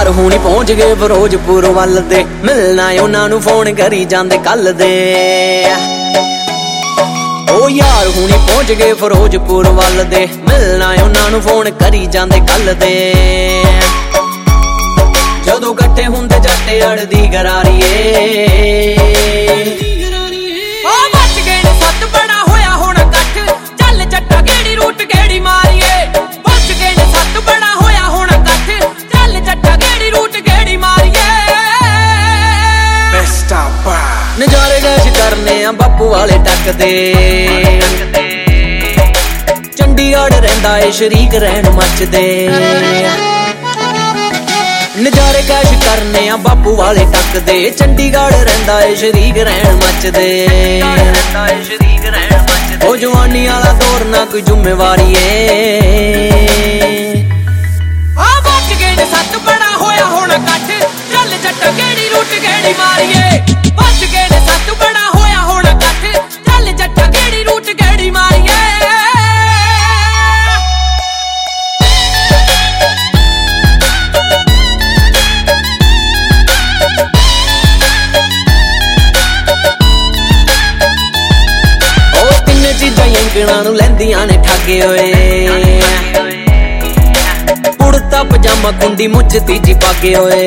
यार हुणी पहुंच गए फिरोजपुर वल दे, मिलना उन्हां नूं फोन करी जांदे कल दे। ओ यार हुणी पहुंच गए फिरोजपुर वल दे, मिलना उन्हां नूं फोन करी जांदे कल दे। जदों कट्ठे हुंदे जट्टे अड़दी गरारीए, ओ बच गए ने सत बड़ा होया हुण कट्ठ, चल जट्टा केड़ी रूट केड़ी मारीए। बच गए ने सत बड़ा होया हुण कट्ठ, चल जट्टा केड़ी रूट केड़ी मारीए। नजारे गैश करने आ बापू वाले टक दे, चंडीगढ़ रहिंदा ए शरीक रहन मचदे। नजारे कैश करने आ बापू वाले टक दे, चंडीगढ़ रहिंदा ए शरीक रहन मचदे। ओ जवानी वाला दौर ना कोई जिम्मेवारी ए, आ बच गए ने सत बड़ा होया हुण कट्ठ, चल जट्टा केड़ी रूट केड़ी मारीए। बच गए ने सत बड़ा होया हुण कट्ठ, चल जट्टा केड़ी रूट केड़ी मारीए। यंगणा नूं लैंदियां ने ठागे होए, कुड़ता पजामा कुंडी मुच तीजी पागे होए।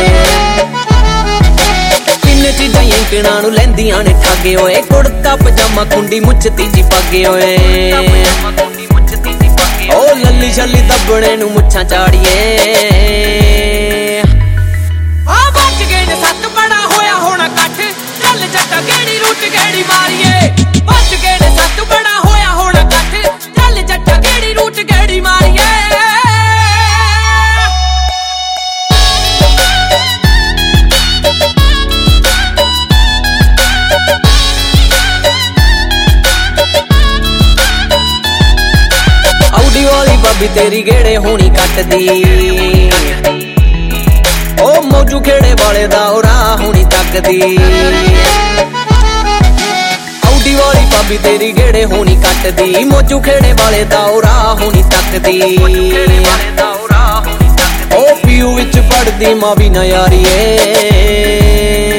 तीन चीजां यंगणा नूं लैंदियां ने ठागे होए, कुड़ता पजामा कुंडी मुच तीजी पागे होए। ओ लल्ली छल्ली दबणे नूं मुच्छां चाड़िए, आ बच गए ने सत बड़ा होया हुण कट्ठ, चल जट्टा केड़ी रूट केड़ी मारीए। बच गए ने सत बड़ा होया हुण कट्ठ, चल जट्टा केड़ी रूट केड़ी मारीए। औडी वाली भाभी तेरी गेड़े होनी कटदी, ओ मौजू खेड़े वाले दा राह होनी तकदी। औडी वाली भाभी तेरी गेड़े होनी कटदी, मौजू खेड़े वाले दा राह होनी तकदी। ओ पीयू विच पड़दी मां भी ना यारीए।